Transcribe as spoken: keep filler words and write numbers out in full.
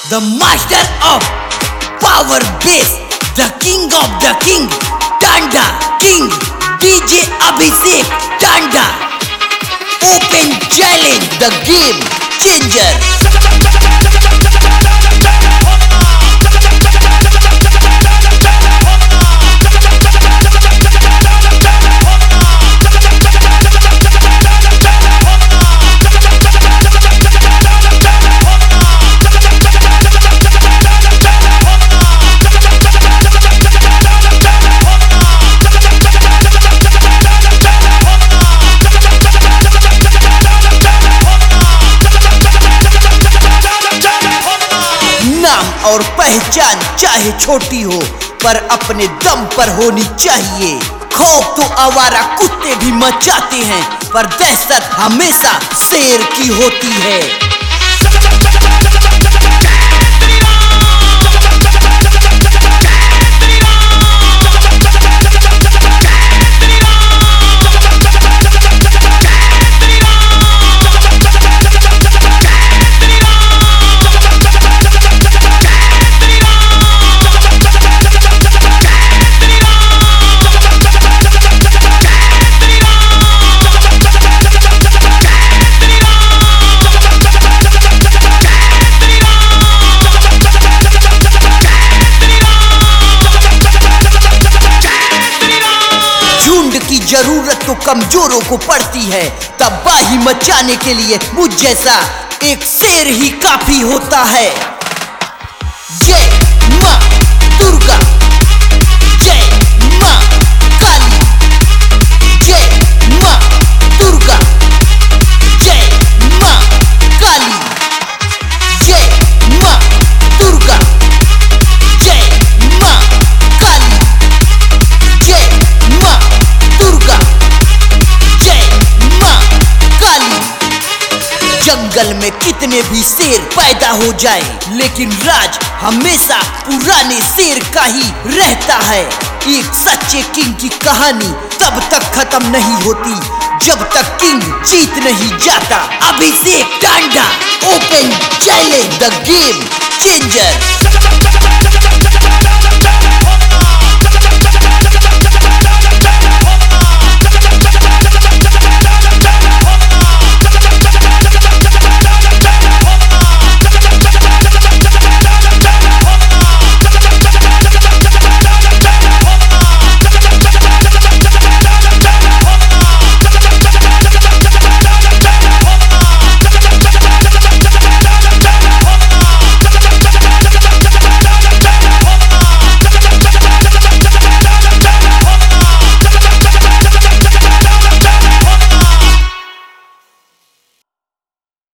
the master of power bass, the king of the king, Tanda King, D J Abhishek Tanda. Open challenge, the game changer. और पहचान चाहे छोटी हो पर अपने दम पर होनी चाहिए। खौफ तो आवारा कुत्ते भी मचाते हैं पर दहशत हमेशा शेर की होती है। जरूरत तो कमजोरों को पड़ती है, तबाही मचाने के लिए मुझ जैसा एक शेर ही काफी होता है। जय मां दुर्गा, जय मां काली, जय मां दुर्गा, जय मां काली, जय मां दुर्गा, जय मां काली, जय मां दुर्गा, जय मां काली। जंगल में कितने भी शेर पैदा हो जाए लेकिन राज हमेशा पुराने शेर का ही रहता है। एक सच्चे किंग की कहानी तब तक खत्म नहीं होती जब तक किंग जीत नहीं जाता। Abhishek Tanda, open challenge, the game changer.